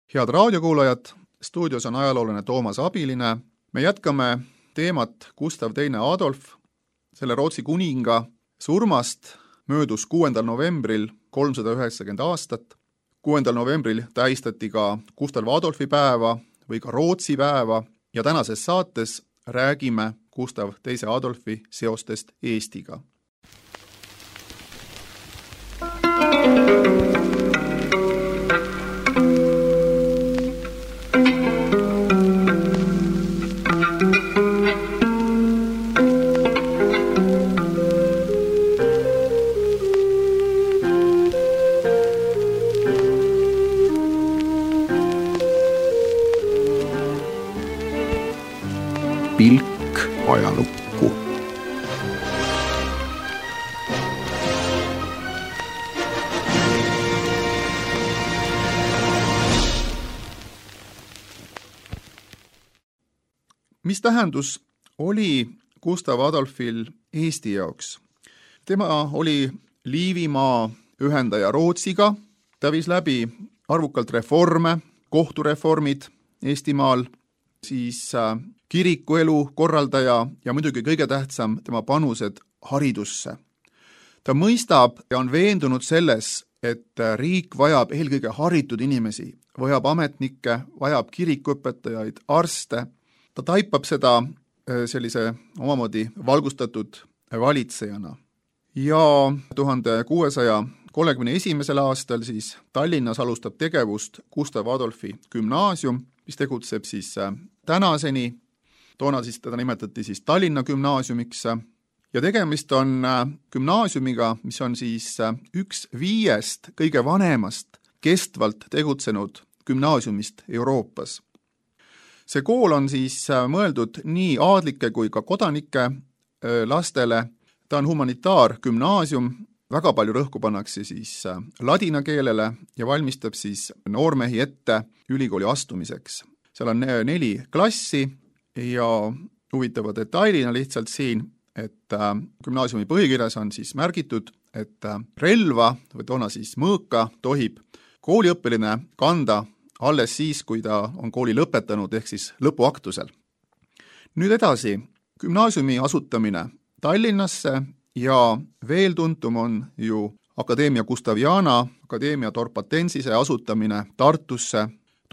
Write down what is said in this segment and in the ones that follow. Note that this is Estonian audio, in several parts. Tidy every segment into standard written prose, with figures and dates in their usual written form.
Head raadiokuulajad, stuudios on ajaloolane Toomas Abiline. Me jätkame teemat Gustav II Adolf. Selle Rootsi kuninga surmast möödus 6. novembril 390 aastat. 6. novembril tähistati ka Gustav Adolfi päeva või ka Rootsi päeva ja tänases saates räägime Gustav II Adolfi seostest Eestiga. Pilk ajalukku. Mis tähendus oli Gustav Adolfil Eesti jaoks? Tema oli Liivimaa ühendaja Rootsiga, ta viis läbi arvukalt reforme, kohtureformid Eestimaal, siis kirikuelu korraldaja ja muidugi kõige tähtsam tema panused haridusse. Ta mõistab ja on veendunud selles, et riik vajab eelkõige haritud inimesi, vajab ametnikke, vajab kirikuõpetajaid, arste. Ta taipab seda sellise omamoodi valgustatud valitsejana. Ja 1631. aastal siis Tallinnas alustab tegevust Gustav Adolfi gümnaasium, mis tegutseb siis tänaseni. Toona siis teda nimetati siis Tallinna gümnaasiumiks ja tegemist on gümnaasiumiga, mis on siis üks 5 kõige vanemast kestvalt tegutsenud gümnaasiumist Euroopas. See kool on siis mõeldud nii aadlike kui ka kodanike lastele. Ta on humanitaargümnaasium, väga palju rõhku pannakse siis ladina keelele ja valmistab siis noormehi ette ülikooli astumiseks. Seal on 4 klassi ja huvitava detailina lihtsalt siin, et gümnaasiumi põhikirjas on siis märgitud, et relva või toona siis mõõka tohib kooliõppiline kanda alles siis, kui ta on kooli lõpetanud ehk siis lõpuaktusel. Nüüd edasi, gümnaasiumi asutamine Tallinnasse ja veel tuntum on ju Academia Gustaviana, Academia Torpatensise asutamine Tartusse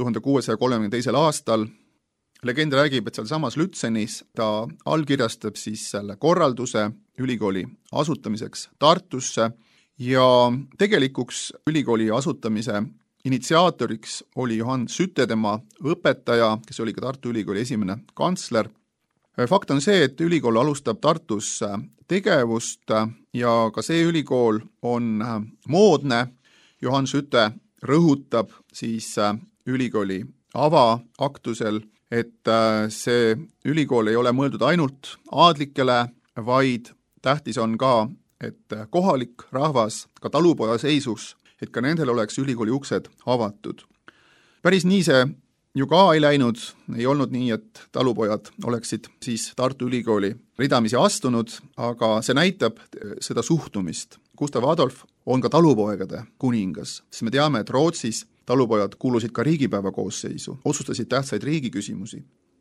1632. aastal. Legend räägib, et seal samas Lütsenis ta allkirjastab siis selle korralduse ülikooli asutamiseks Tartusse ja tegelikuks ülikooli asutamise initsiaatoriks oli Johann Süte, tema õpetaja, kes oli ka Tartu Ülikooli esimene kantsler. Fakt on see, et ülikool alustab Tartus tegevust ja ka see ülikool on moodne. Johann Süte rõhutab siis ülikooli avaaktusel, et see ülikool ei ole mõeldud ainult aadlikele, vaid tähtis on ka, et kohalik rahvas, ka talupoja seisus, et ka nendel oleks ülikooli uksed avatud. Päris nii see ju ka ei läinud, ei olnud nii, et talupojad oleksid siis Tartu Ülikooli ridamisi astunud, aga see näitab seda suhtumist. Gustav Adolf on ka talupoegade kuningas, sest me teame, et Rootsis talupojad kuulusid ka riigipäeva koosseisu, otsustasid tähtsaid riigiküsimusi.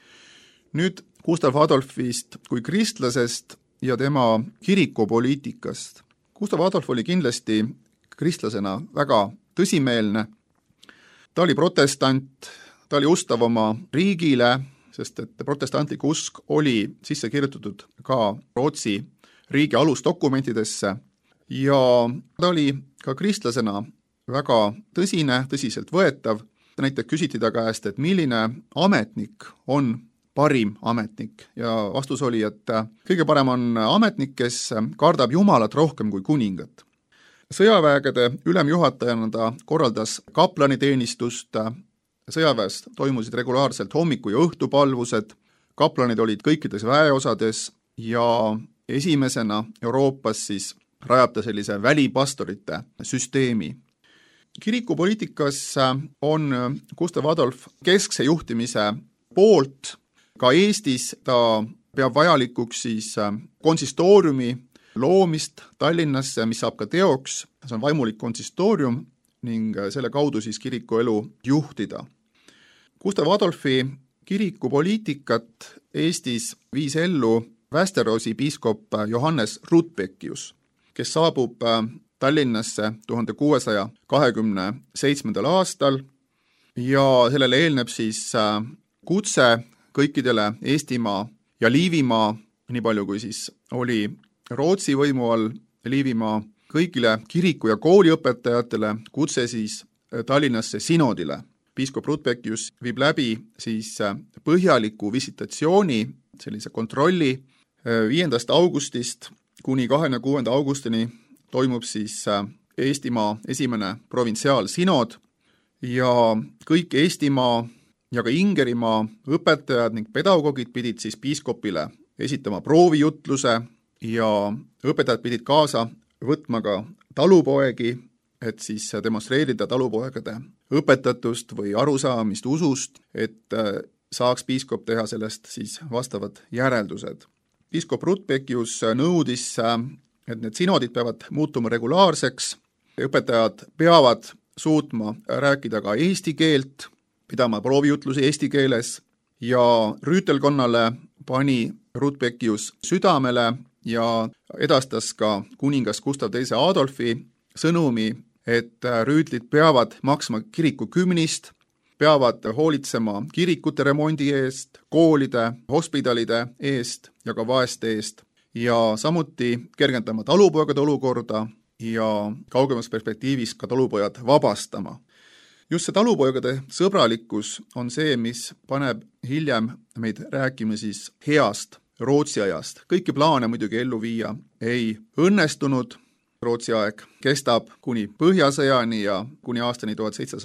Nüüd Gustav Adolfist kui kristlasest ja tema kirikupoliitikast. Gustav Adolf oli kindlasti kristlasena väga tõsimeelne. Ta oli protestant, ta oli ustav oma riigile, sest et protestantlik usk oli sisse kirjutatud ka Rootsi riigi alusdokumentidesse ja ta oli ka kristlasena väga tõsine, tõsiselt võetav. Näiteks küsiti ta käest, et milline ametnik on parim ametnik ja vastus oli, et kõige parem on ametnik, kes kardab Jumalat rohkem kui kuningat. Sõjaväegede ülemjuhatajana ta korraldas kaplaniteenistust, sõjaväes toimusid regulaarselt hommiku- ja õhtupalvused, kaplanid olid kõikides väeosades ja esimesena Euroopas siis rajab ta sellise välipastorite süsteemi. Kirikupoliitikas on Gustav Adolf keskse juhtimise poolt, ka Eestis ta peab vajalikuks siis konsistooriumi loomist Tallinnasse, mis saab ka teoks, see on vaimulik konsistoorium ning selle kaudu siis kirikuelu juhtida. Gustav Adolfi kirikupoliitikat Eestis viis ellu Västeråsi piiskop Johannes Rudbeckius, kes saabub Tallinnasse 1627. aastal ja sellele eelneb siis kutse kõikidele Eestimaa ja Liivimaa, nii palju kui siis oli Rootsi võimu all Liivimaa, kõigile kiriku- ja kooliõpetajatele kutse siis Tallinnasse synodile. Piiskop Rudbeckius viib läbi siis põhjaliku visitatsiooni, sellise kontrolli 5. augustist kuni 26. augustini toimub siis Eestimaa esimene provintsiaalsynod ja kõik Eestimaa ja ka Ingerimaa õpetajad ning pedagoogid pidid siis piiskopile esitama proovijutluse ja õpetajad pidid kaasa võtma ka talupoegi, et siis demonstreerida talupoegade õpetatust või arusaamist usust, et saaks piiskop teha sellest siis vastavad järeldused. Piiskop Rudbeckius nõudis, et need synodid peavad muutuma regulaarseks, õpetajad peavad suutma rääkida ka eesti keelt, pidama proovijutlusi eesti keeles ja rüütelkonnale pani Rudbeckius südamele ja edastas ka kuningas Gustav II Adolfi sõnumi, et rüütlid peavad maksma kiriku kümnist, peavad hoolitsema kirikute remondi eest, koolide, hospidalide eest ja ka vaeste eest ja samuti kergendama talupoegade olukorda ja kaugemas perspektiivis ka talupojad vabastama. Just see talupoegade sõbralikkus on see, mis paneb hiljem meid rääkima siis heast Rootsi ajast. Kõiki plaane muidugi ellu viia ei õnnestunud. Rootsi aeg kestab kuni Põhjasõjani ja kuni aastani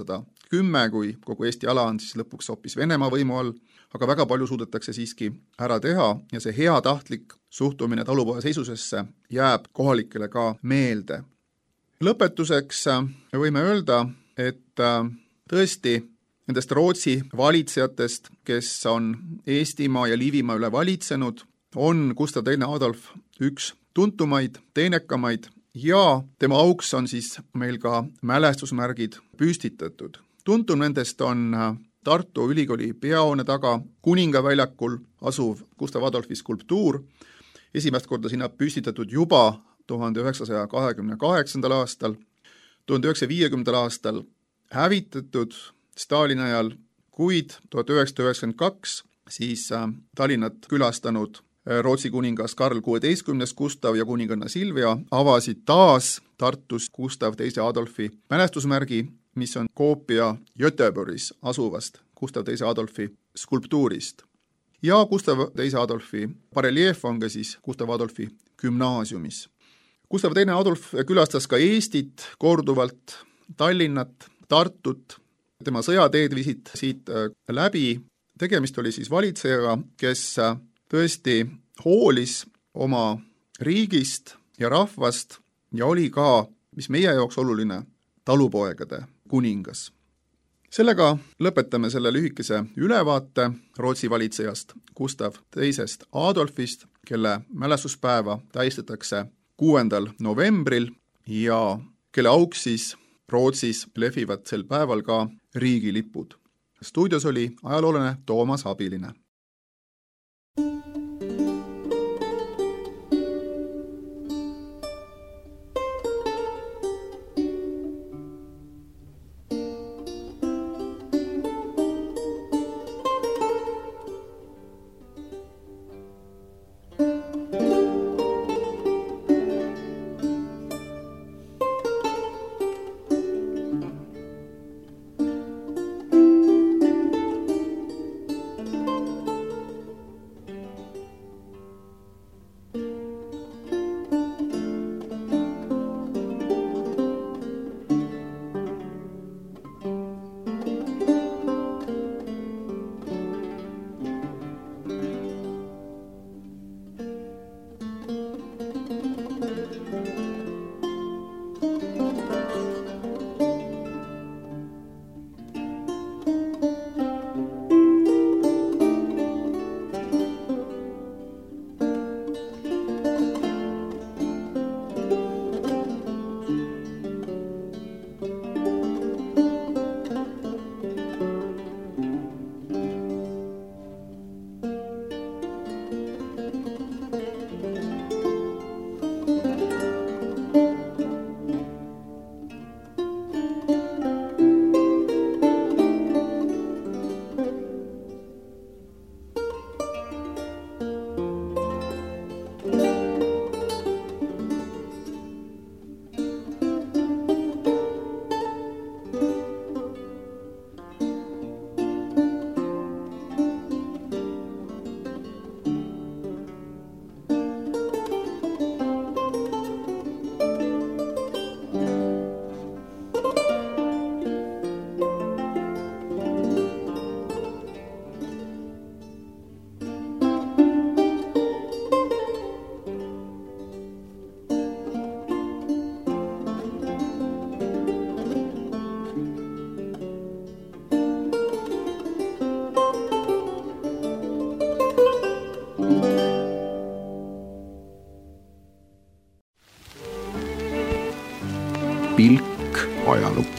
1710, kui kogu Eesti ala on siis lõpuks hoopis Venemaa võimu all, aga väga palju suudetakse siiski ära teha ja see heatahtlik suhtumine talupoja seisusesse jääb kohalikele ka meelde. Lõpetuseks võime öelda, et tõesti nendest Rootsi valitsejatest, kes on Eestimaa ja Liivimaa üle valitsenud, on Gustav II Adolf üks tuntumaid, teenekamaid ja tema auks on siis meil ka mälestusmärgid püstitatud. Tuntum nendest on Tartu Ülikooli peahoone taga Kuningaväljakul asuv Gustav Adolfi skulptuur, esimest korda sinna püstitatud juba 1928. aastal, 1950. aastal hävitatud Stalini ajal, kuid 1992 siis Tallinnat külastanud Rootsi kuningas Karl XVI Gustav ja kuninganna Silvia avasid taas Tartus Gustav II Adolfi mälestusmärgi, mis on koopia Göteborgis asuvast Gustav II Adolfi skulptuurist. Ja Gustav II Adolfi bareljeef on ka siis Gustav Adolfi gümnaasiumis. Gustav II Adolf külastas ka Eestit korduvalt, Tallinnat, Tartut, tema sõjateed viisid siit läbi. Tegemist oli siis valitsejaga, kes tõesti hoolis oma riigist ja rahvast ja oli ka, mis meie jaoks oluline, talupoegade kuningas. Sellega lõpetame selle lühikese ülevaate Rootsi valitsejast Gustav II Adolfist, kelle mälestuspäeva tähistatakse 6. novembril ja kelle auks siis Rootsis lehvivad sel päeval ka riigilipud. Stuudios oli ajaloolane Toomas Abiline. ajalukku.